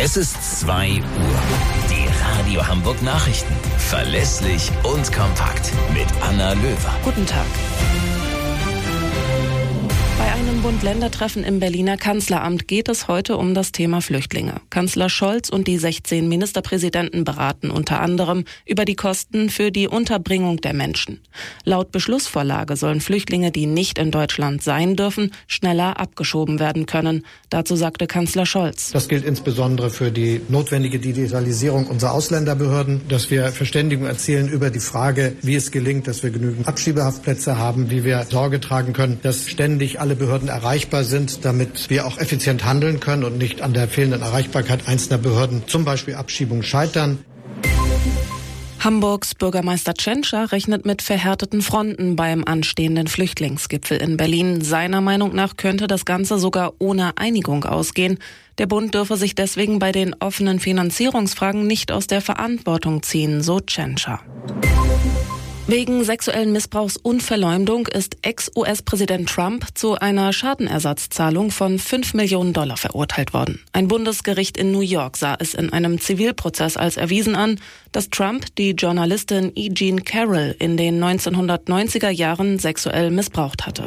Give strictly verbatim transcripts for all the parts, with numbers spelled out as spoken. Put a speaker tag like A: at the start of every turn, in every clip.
A: Es ist zwei Uhr. Die Radio Hamburg Nachrichten. Verlässlich und kompakt. Mit Anna Löwer.
B: Guten Tag. Bei einem Bund-Länder-Treffen im Berliner Kanzleramt geht es heute um das Thema Flüchtlinge. Kanzler Scholz und die sechzehn Ministerpräsidenten beraten unter anderem über die Kosten für die Unterbringung der Menschen. Laut Beschlussvorlage sollen Flüchtlinge, die nicht in Deutschland sein dürfen, schneller abgeschoben werden können. Dazu sagte Kanzler Scholz:
C: Das gilt insbesondere für die notwendige Digitalisierung unserer Ausländerbehörden, dass wir Verständigung erzielen über die Frage, wie es gelingt, dass wir genügend Abschiebehaftplätze haben, wie wir Sorge tragen können, dass ständig alle Behörden erreichbar sind, damit wir auch effizient handeln können und nicht an der fehlenden Erreichbarkeit einzelner Behörden, zum Beispiel Abschiebungen, scheitern.
B: Hamburgs Bürgermeister Tschentscher rechnet mit verhärteten Fronten beim anstehenden Flüchtlingsgipfel in Berlin. Seiner Meinung nach könnte das Ganze sogar ohne Einigung ausgehen. Der Bund dürfe sich deswegen bei den offenen Finanzierungsfragen nicht aus der Verantwortung ziehen, so Tschentscher. Wegen sexuellen Missbrauchs und Verleumdung ist Ex-U S-Präsident Trump zu einer Schadenersatzzahlung von fünf Millionen Dollar verurteilt worden. Ein Bundesgericht in New York sah es in einem Zivilprozess als erwiesen an, dass Trump die Journalistin E. Jean Carroll in den neunzehnhundertneunziger Jahren sexuell missbraucht hatte.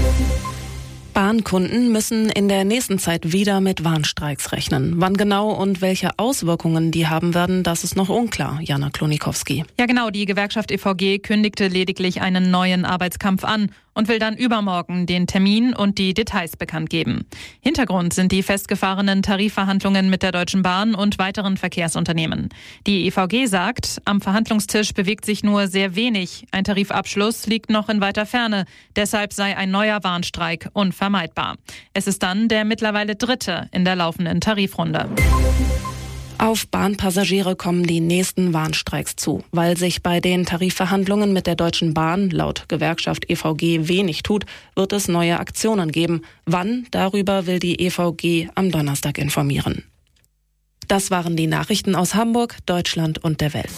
B: Bahnkunden müssen in der nächsten Zeit wieder mit Warnstreiks rechnen. Wann genau und welche Auswirkungen die haben werden, das ist noch unklar. Jana Klonikowski.
D: Ja genau, die Gewerkschaft E V G kündigte lediglich einen neuen Arbeitskampf an und will dann übermorgen den Termin und die Details bekannt geben. Hintergrund sind die festgefahrenen Tarifverhandlungen mit der Deutschen Bahn und weiteren Verkehrsunternehmen. Die E V G sagt, am Verhandlungstisch bewegt sich nur sehr wenig. Ein Tarifabschluss liegt noch in weiter Ferne. Deshalb sei ein neuer Warnstreik unvermeidbar. Es ist dann der mittlerweile dritte in der laufenden Tarifrunde.
B: Auf Bahnpassagiere kommen die nächsten Warnstreiks zu. Weil sich bei den Tarifverhandlungen mit der Deutschen Bahn laut Gewerkschaft E V G wenig tut, wird es neue Aktionen geben. Wann? Darüber will die E V G am Donnerstag informieren. Das waren die Nachrichten aus Hamburg, Deutschland und der Welt.